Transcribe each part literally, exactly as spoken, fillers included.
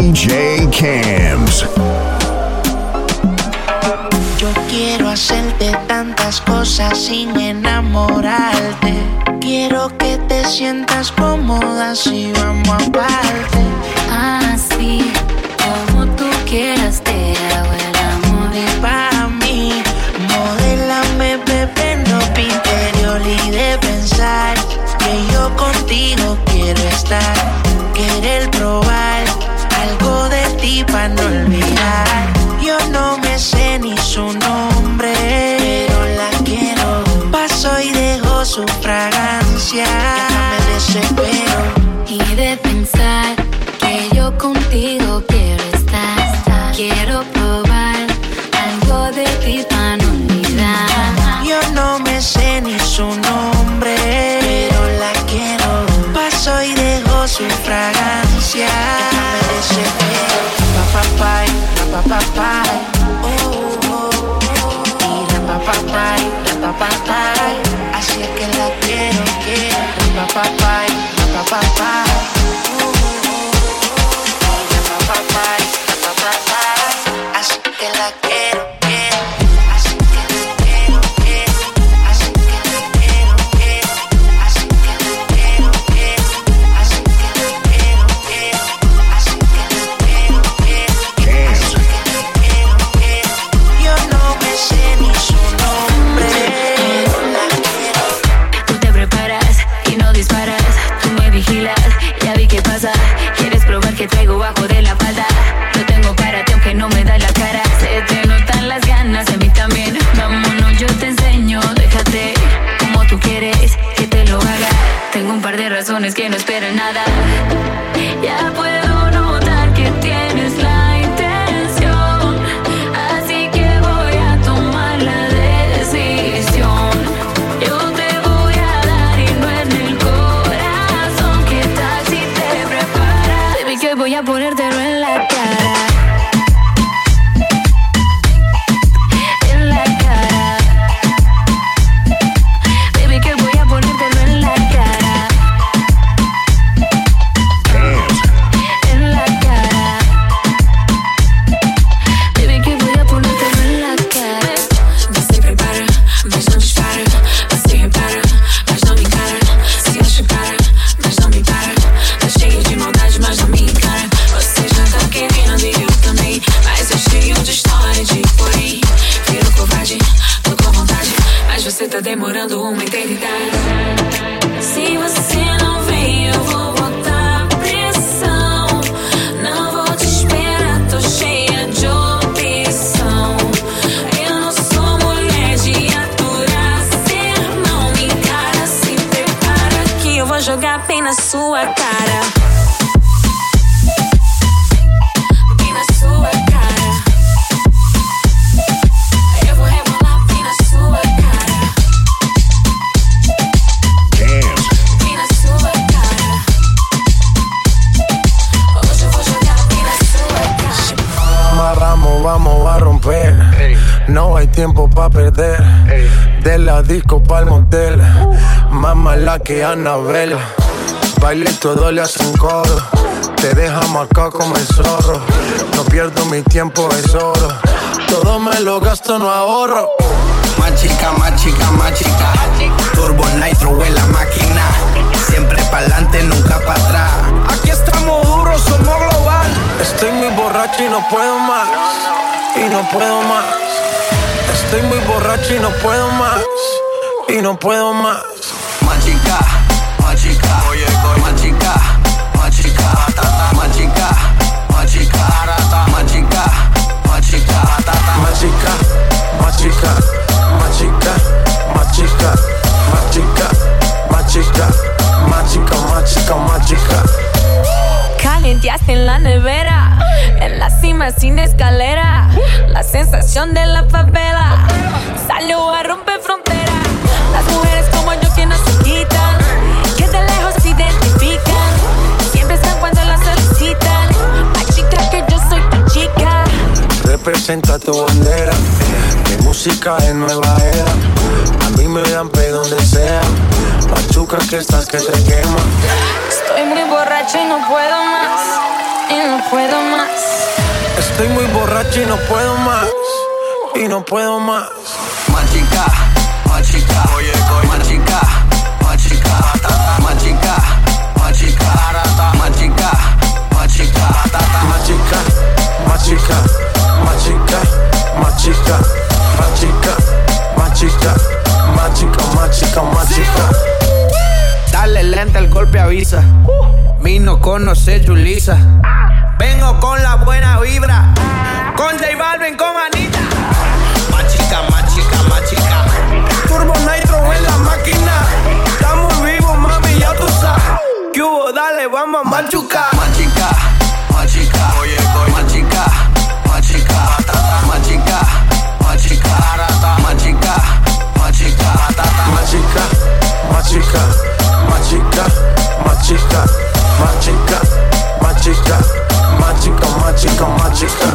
D J Cams. Yo quiero hacerte tantas cosas sin enamorarte. Quiero que te sientas cómoda si vamos aparte. Así como tú quieras te hago el amor. Y para mí, modélame, bebé, ropa interior y de pensar que yo contigo quiero estar. Querer probar algo de ti para no olvidar. Yo no me sé ni su nombre, pero la quiero. Paso y dejo su fragancia, ya me desespero. Y de pensar que yo contigo quiero estar. Quiero probar algo de ti para no olvidar. Yo no me sé ni su nombre, pero la quiero. Paso y dejo su fragancia, ya me desespero. Pa pa pa, pa pa pa, oh oh oh. Y la pa pa pa, la pa pa pa. Así es que la quiero, quiero. Pa pa pa, pa pa pa. Oh oh oh. Y la pa pa pa, la pa pa pa. Así que la quiero, quiero. Así que la quiero, quiero. Así que la quiero, quiero. Así que la quiero, quiero. Así que la quiero, quiero. Así que la quiero, quiero. Así que la quiero, quiero. Yo no me sé ni su nombre, pero la quiero. Tú te preparas y no disparas. Tú me vigilas, ya vi qué pasa. Quieres probar que traigo bajo de la falda. Lo tengo para ti aunque no me da la cara. Se te notan las ganas, de mí también. Vámonos, yo te enseño. Déjate como tú quieres que te lo haga. Tengo un par de razones que no esperan nada. Ya puedo notar que tienes la intención, así que voy a tomar la decisión. Yo te voy a dar y no en el corazón. ¿Qué tal si te preparas? Baby, que voy a ponértelo en la cara. En la cara. Baby, que voy a ponértelo en la cara. En la cara. Baby, que voy a ponértelo en la cara. Você prepara, mas não dispara. Você repara, mas não me encara. Se acha cara, mas não me para. Tá cheio de maldade, mas não me encara. Você já tá querendo e eu também, mas é cheio de história de porém. Virou covarde, tô com vontade, mas você tá demorando uma eternidade. Se você não vem, eu vou botar pressão. Não vou te esperar, tô cheia de opção. Eu não sou mulher de aturar sermão. Me encara, se prepara que eu vou jogar bem na sua cara. Bem na sua cara. Eu vou rebolar bem na sua cara. Cams. Bem na sua cara. Hoje eu vou jogar bem na sua cara. Amarramos, vamos a romper. No hay tiempo pa' perder. De la disco pa'l motel. Más mala que Annabelle. Baile y todo le hacen coro. Te deja marcado como el zorro. No pierdo mi tiempo, es oro. Todo me lo gasto, no ahorro. Más chica, más chica, más chica. Turbo Nitro en la máquina. Siempre pa'lante, nunca pa' atrás. Aquí estamos duros, somos global. Estoy muy borracho y no puedo más. Y no puedo más. Estoy muy borracho y no puedo más. Y no puedo más. Más chica, más chica. Más chica, más chica. Más chica, más chica. Más chica, más chica. Más chica, más chica. Más chica, más chica. Más chica, más chica. Más chica, más chica, más chica. Calienteaste en la nevera, en la cima sin escalera. La sensación de la favela salió a romper fronteras. Las mujeres como yo que no se quitan, que de lejos se identifican. Siempre están cuando las solicitan. Más chica que yo soy tu chica. Representa tu bandera. Mi música es nueva era. A mí me dan pe donde sea. Machuca que estás que te quema. Estoy muy borracho y no puedo más. y no puedo más. Estoy muy borracho y no puedo más. Y no puedo más. Machica, machica, oye, machica, machica, machica, machica, machica, machica, machica, machica, machica, machica, machica, machica, machica, machica, machica. Dale lenta, el golpe avisa. Mi no conoce Julissa. Vengo con la buena vibra. Con J Balvin, con Anita. Machica, machica, machica. Turbo Nitro en la máquina. Estamos vivos, mami, ya tú sabes. ¿Qué hubo? Dale, vamos a machucar. Machica, machica, oye, machica, machica, machica, machica, machica, machica, machica, machica, machica, machica, machica, machica, machica, machica, machica.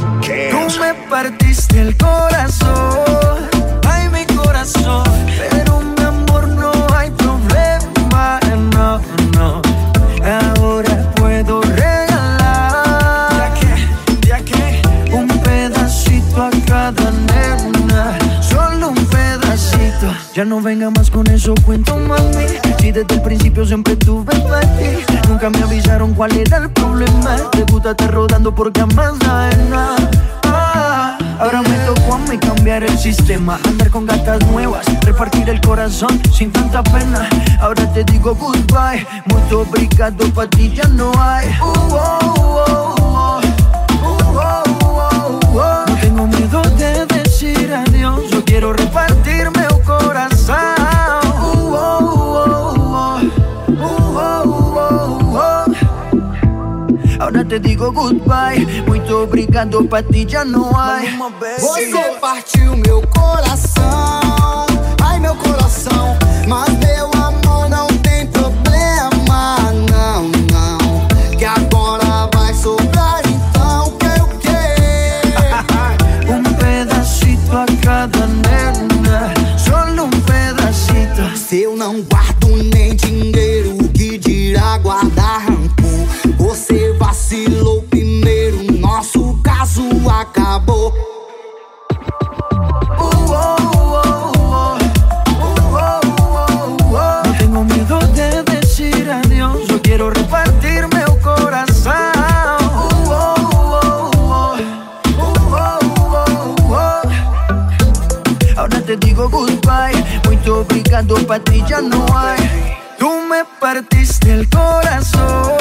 Tú me partiste el corazón, ay mi corazón, pero mi amor no hay problema, no, no. Ahora puedo regalar, ya que, ya que, un pedacito a cada nena, solo un pedacito. Ya no venga más con eso, cuento mami. Si desde el principio siempre tuve para ti, nunca me avisaron cuál era el problema. Te gusta estar rodando por camas ajenas. Ah, ahora me tocó a mí cambiar el sistema, andar con gatas nuevas, repartir el corazón sin tanta pena. Ahora te digo goodbye, mucho obrigado, pa' ti ya no hay. Uh, oh, oh, oh. Uh, oh, oh, oh. No tengo miedo de decir adiós, yo quiero repartirme el corazón. Uh, oh, oh, oh. Uh, oh, oh, oh. Ahora te digo goodbye, muito obrigado, pra ti já não há. Você partiu meu coração, ai meu coração, mas meu amor não tem problema, não, não, que agora vai sobrar então o que eu quero. Um pedacito a cada nena, solo um pedacito. Se eu não guardo nem dinheiro, que dirá guardar rancor? Você vacilou primeiro, nosso caso acabou. Uh, oh, oh, oh. Uh, oh, oh, oh. No tengo miedo de decir adiós, yo quiero repartir meu corazón. Uh, oh, oh, oh. Uh, oh, oh, oh. Ahora te digo goodbye, muito obrigado, pa' ti ya no hay. Tú me partiste el corazón,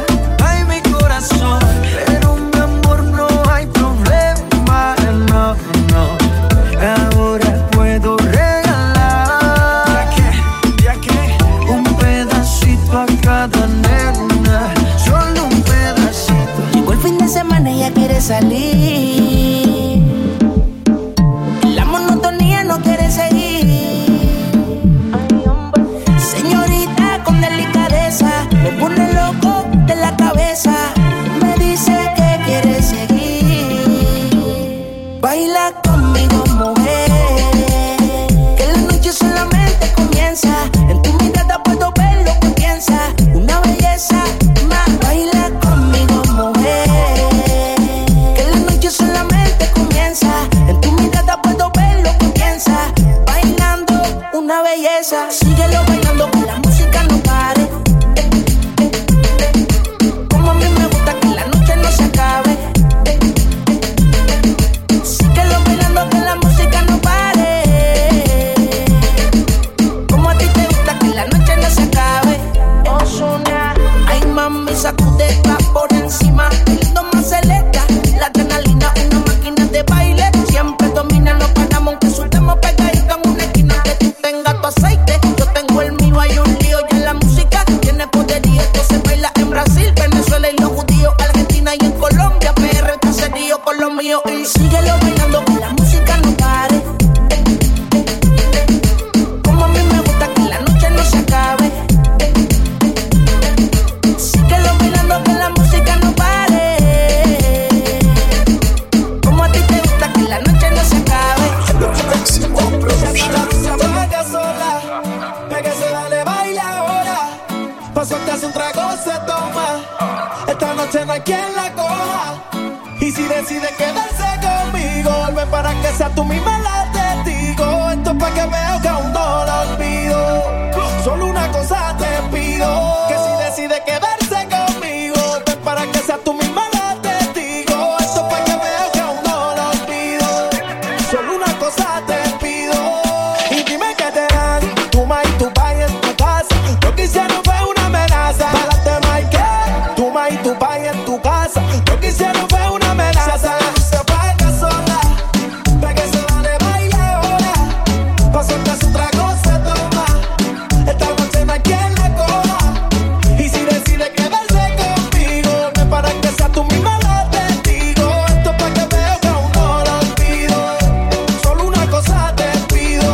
pero mi amor no hay problema, no, no. Ahora puedo regalar, ya que, ya que, un pedacito a cada nena, solo un pedacito. Llegó el fin de semana y ella quiere salir, la monotonía no quiere seguir. Señorita con delicadeza, me pone loco de la cabeza. Baila conmigo, mujer, que la noche solamente comienza. En tu mirada puedo ver lo que piensas, una belleza más. Baila conmigo, mujer, que la noche solamente comienza. En tu mirada puedo ver lo que piensas, bailando una belleza. Síguelo bailando, que la música no pare. Como a mí me gusta que la noche no se acabe. Sacudeta por encima, el toma selecta, la adrenalina, una máquina de baile. Siempre domina, no paramos, aunque soltemos pegadito en una esquina. Que tú tengas tu aceite, yo tengo el mío, hay un lío. Ya la música tiene poderío, esto se baila en Brasil, Venezuela y los judíos, Argentina y en Colombia, P R, el caserío con los míos. Y síguelo bailando, que la música no pare. Como a mí me gusta que la noche no se acabe. Que la música no pare. Como a ti te gusta que la noche no se acabe. Juega sola, que se vale, baila ahora. Paso que hace un trago se toma. Esta noche noche no hay quien la coja. Y si decide quedarse conmigo, ven para que sea tú misma la testigo. Esto es pa' que veo que aún no la olvido. Solo una cosa te pido, que si decide quedarse conmigo, ven para que sea tú misma la testigo. Esto es pa' que veo que aún no la olvido. Solo una cosa te pido. Y dime que te dan tu ma y tu pa en tu casa. Lo que hicieron fue una amenaza. Pa'lante ma y que tu ma y tu pa en tu casa. Lo que hicieron fue una amenaza. Se apaga sola, pa' que se dale baile ahora. Pa' soltar su trago se toma. Esta noche no hay quien la coja. Y si decide quedarse conmigo, ven para que sea tú misma la testigo. Esto es pa' que veo que aún no la olvido. Solo una cosa te pido.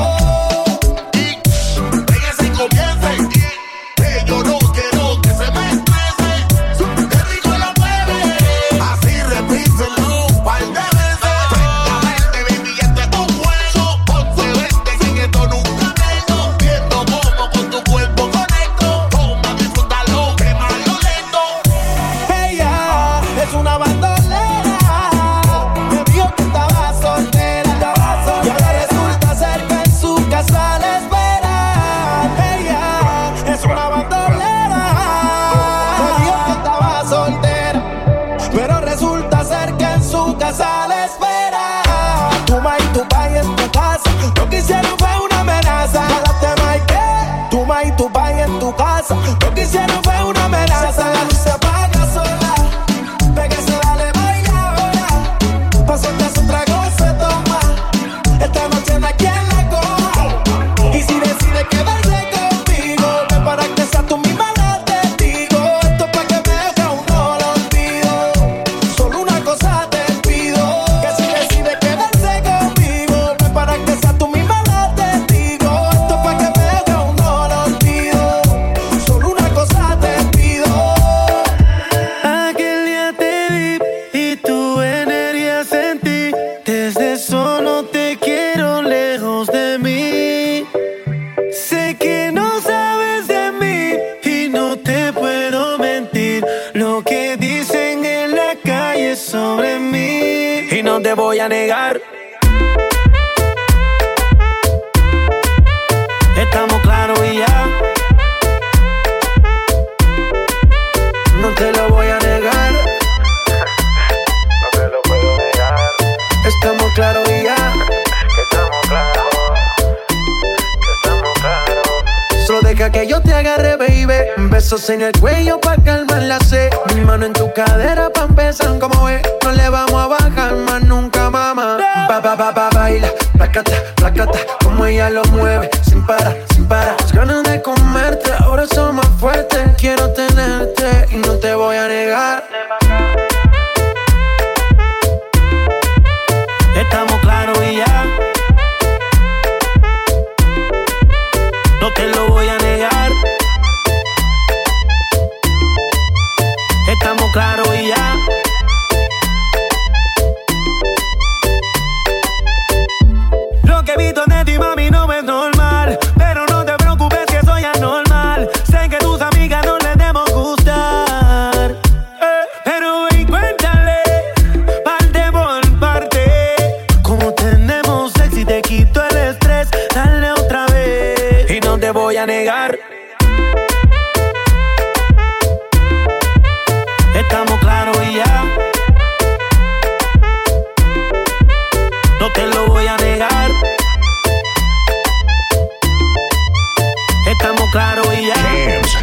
Péguese y comience, que yo no quiero que se me estrese. Qué rico lo mueve, así repíselo un par de veces. Francamente, baby, este es un juego. once veinte, sin esto nunca tengo. Viendo cómo con tu cuerpo conecto. Toma, disfrútalo, quémalo lento. Ella es una bandolera. Me dijo que estaba soltera. Y ahora resulta ser que en su casa la esperan. Ella es una bandolera. Me dijo que estaba soltera. Pero resulta ser que en su casa la espera. Tu ma y tu pa en tu casa. Lo que hicieron fue una amenaza. Pa'lante ma y que tu ma y tu pa en tu casa. Lo que hicieron fue una amenaza. La luz se apaga sola. Ve que se dale baile ahora. Pa' soltar su trago se toma. Esta noche no hay quien la coja. Y si decide quedarse conmigo, ven para que sea tú misma la testigo. Esto es pa' que veo que aún no la olvido. Solo una cosa te pido, que si decide quedarse conmigo, ven para que sea tú misma la testigo. Esto es pa' que veo que aún no la olvido. Solo una cosa te pido. Aquel día te vi y tu energía sentí. Desde eso no te quiero lejos de mí. Sé que no sabes de mí y no te puedo mentir. Lo que dicen en la calle sobre mí. Y no te voy a negar. Estamos claros y ya. No te lo voy a negar. No te lo puedo negar. Estamos claros y ya. Estamos claros. Estamos claros. Solo deja que yo te agarre, baby. Besos en el cuello pa' calmar la sed. Mi mano en tu cadera pa' empezar, como ves. No le vamos a bajar más nunca, mamá. Pa, pa, pa, pa, baila, placata, placata. Como ella lo mueve, sin parar, sin parar. Las ganas de comerte, ahora son más fuertes. Quiero tenerte y no te voy a negar. Estamos claros y ya. No te lo voy a negar. Estamos claros y ya. Lo que he visto de ti, mami, no es normal. Pero no te preocupes que soy anormal. Sé que tus amigas no les debemos gustar. Eh, pero ven, cuéntale, parte por parte. Como tenemos sexy, te quito el estrés. Dale otra vez. Y no te voy a negar. Estamos claros y ya. No te lo voy a negar. Estamos claros y ya. Cams.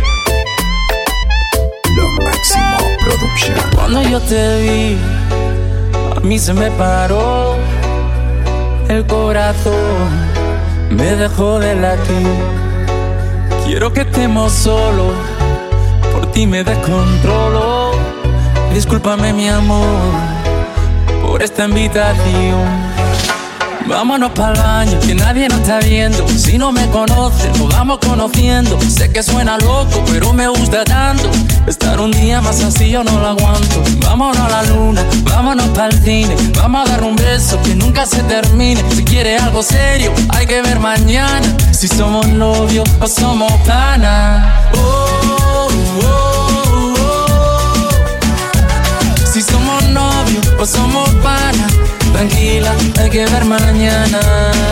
Lo máximo producción. Cuando yo te vi, a mí se me paró el corazón, me dejó de latir. Quiero que estemos solos, por ti me descontrolo. Discúlpame mi amor, por esta invitación. Vámonos pa'l baño, que nadie nos está viendo. Si no me conoces, nos vamos conociendo. Sé que suena loco, pero me gusta tanto. Estar un día más así yo no lo aguanto. Vámonos a la luna, vámonos pa'l cine. Vamos a dar un beso que nunca se termine. Si quieres algo serio, hay que ver mañana. Si somos novios o somos panas. Oh, oh, oh, oh. que ver mañana.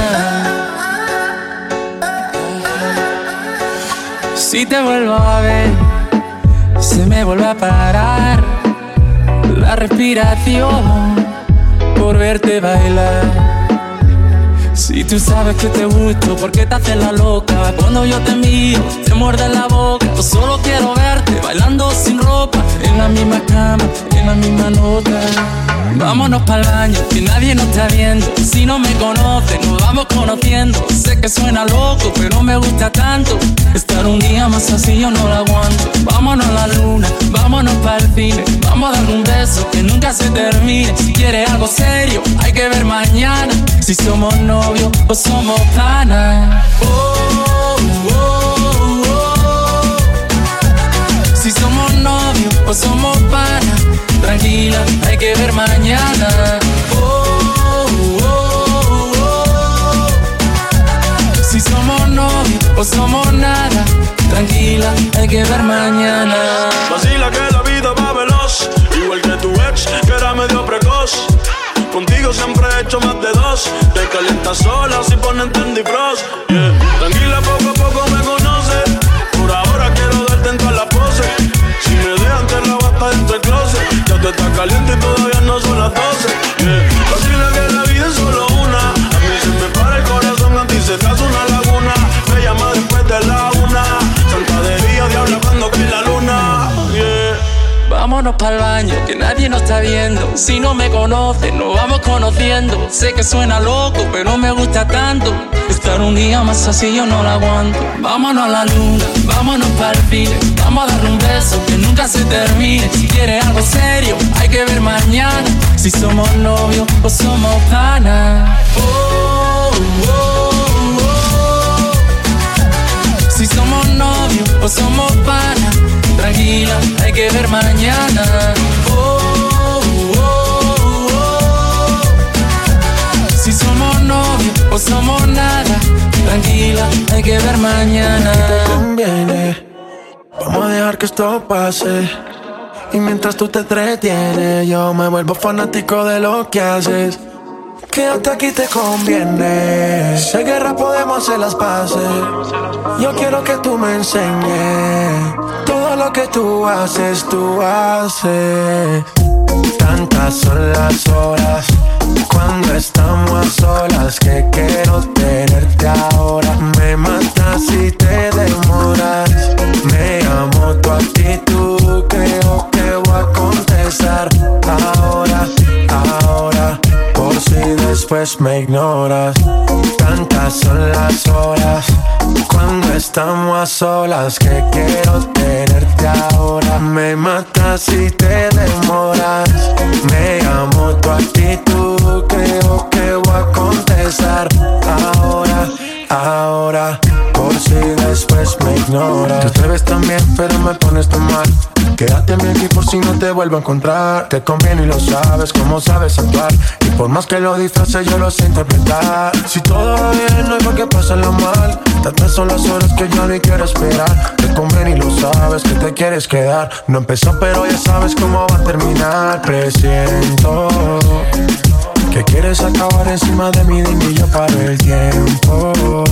Si te vuelvo a ver, se me vuelve a parar la respiración por verte bailar. Si tú sabes que te gusto, ¿por qué te haces la loca? Cuando yo te miro, te muerde la boca. Yo solo quiero verte bailando sin ropa, en la misma cama, en la misma nota. Vámonos pa'l baño, que nadie nos está viendo. Si no me conoces, nos vamos conociendo. Sé que suena loco, pero me gusta tanto. Estar un día más así yo no lo aguanto. Vámonos a la luna, vámonos pa'l cine. Vamos a dar un beso que nunca se termine. Si quieres algo serio, hay que ver mañana. Si somos novios o somos panas. Oh, oh, oh. Si somos novios o somos panas. Tranquila, hay que ver mañana. Oh, oh, oh. Si somos novios o somos nada. Tranquila, hay que ver mañana. Vacila que la vida va veloz, igual que tu ex, que era medio precoz. Contigo siempre he hecho más de dos. Te calientas sola si ponen Trendy Frost, yeah. Tranquila, poco a poco me conoces. Por ahora quiero darte en todas las poses. Si me dejan te la basta dentro del closet. Ya tú estás caliente y todavía no son las doce, yeah. Vacila que la vida es solo una. A mí se me para el corazón, a ti se te hace una laguna. Me llama después de la una. Santa de día, diabla cuando cae la luna, yeah. Vámonos pa'l baño, que nadie nos está viendo. Si no me conoces, nos vamos conociendo. Sé que suena loco, pero me gusta tanto. Estar un día más así yo no lo aguanto. Vámonos a la luna, vámonos pa'l cine. Vamos a darle un beso que nunca se termine. Si quieres algo serio, hay que ver mañana. Si somos novios o somos panas. Oh, oh, oh. Si somos novios o somos panas. Tranquila, hay que ver mañana. Oh, oh, oh. Si somos novios o somos nada. Tranquila, hay que ver mañana. Te conviene, vamos a dejar que esto pase. Y mientras tú te entretienes, yo me vuelvo fanático de lo que haces. Quédate aquí, te conviene. Si hay guerra podemos hacer las paces. Yo quiero que tú me enseñes todo lo que tú haces, tú haces. Tantas son las horas cuando estamos a solas que quiero tenerte ahora. Me matas si te demoras. Me amo tu actitud, creo que voy a contestar ahora, ahora. Por si después me ignoras. Tantas son las horas cuando estamos a solas que quiero tenerte ahora. Me matas si te demoras. Me amo tu actitud, creo que voy a contestar ahora, ahora. Por si después me ignoras. Te atreves también, pero me pones tan mal. Quédate a mí aquí por si no te vuelvo a encontrar. Te conviene y lo sabes, cómo sabes actuar. Y por más que lo disfraces, yo lo sé interpretar. Si todo va bien, no hay por qué pasarlo mal. Tantas son las horas que yo ni quiero esperar. Te conviene y lo sabes, que te quieres quedar. No empezó, pero ya sabes cómo va a terminar. Presiento que quieres acabar encima de mí, dime y yo paro el tiempo.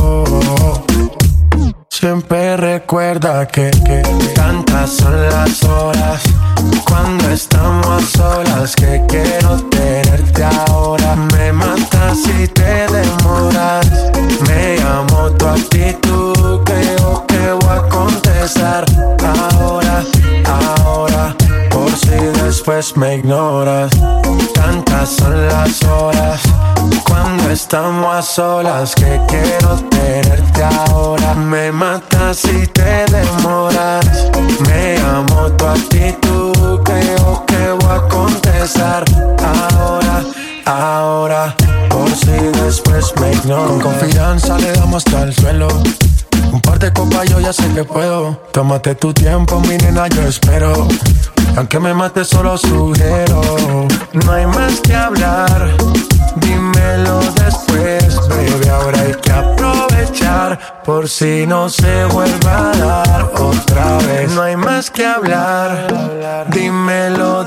Siempre recuerda que, que tantas son las horas cuando estamos a solas que quiero tenerte ahora. Me matas si te demoras. Me amo tu actitud, creo que voy a contestar ahora, ahora. Por si después me ignoras. Tantas son las horas cuando estamos a solas que quiero tenerte ahora. Me matas si te demoras. Me amo tu actitud, creo que voy a contestar ahora, ahora. Por si después me ignoras. Con confianza le damos hasta el suelo. Un par de copas yo ya sé que puedo. Tómate tu tiempo, mi nena, yo espero. Aunque me mates solo sugiero. No hay más que hablar, dímelo después, baby. Ahora hay que aprovechar por si no se vuelva a dar otra vez. No hay más que hablar, dímelo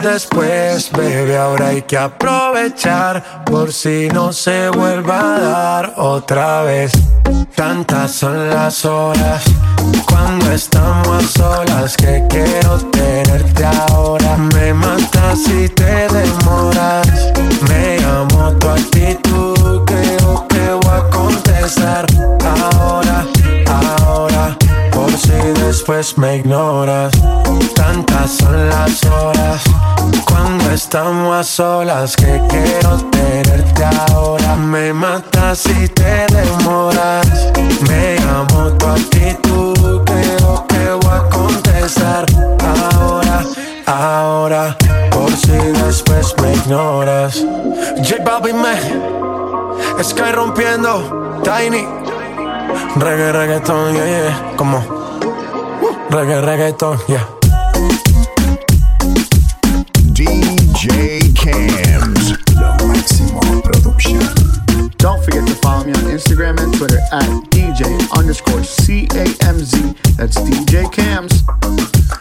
después, baby, ahora hay que aprovechar por si no se vuelva a dar otra vez. Tantas son las horas cuando estamos a solas que quiero tenerte ahora. Me matas si te demoras. Me llamo tu actitud, creo que voy a contestar ahora, ahora, por si después me ignoras. Tantas son las horas cuando estamos a solas que quiero tenerte ahora. Me matas si te demoras. Me llamo tu actitud, creo que voy a contestar ahora, ahora, por si después me ignoras. J Balvin me Sky rompiendo, Tiny, reggae, reggaeton, yeah, yeah, como uh, reggae, reggaeton, yeah. D J Cams, Lo Máximo Production. Don't forget to follow me on Instagram and Twitter at D J underscore C A M Z. That's D J Cams.